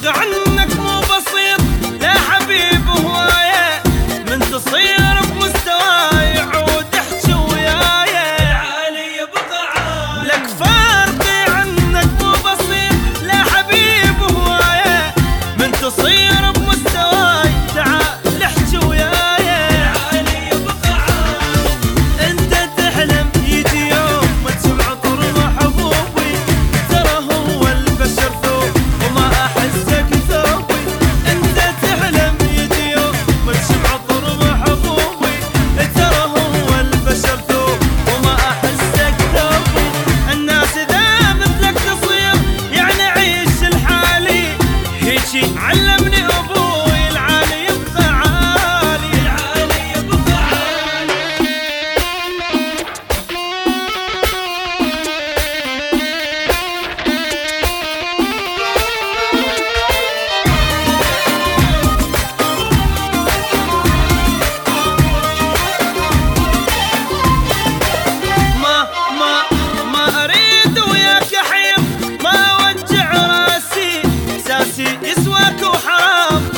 عنك مو بسيط لا حبيب هواية، من تصير بمستواي عود احجي وياي العالي يبقى عالي. لك فرقي عنك مو بسيط لا حبيب هواية، من تصير بمستواي تعال احجي وياي العالي يبقى عالي. انت تحلم يجي يوم ما تسمع طر محبوبي، ترى هو البشر ثوب وما احسك ثوبي. انت تحلم يجي يوم ما تسمع طر محبوبي، ترى هو البشر ثوب وما احسك ثوبي. الناس اذا مثلك تصير يعني عيش الحالي، هيجي علمني ابوي العالي يبقى عالي العالي يبقى عالي. ما اريد وياك حيم، ما اوجع راسي، اساسي يسواك وحرام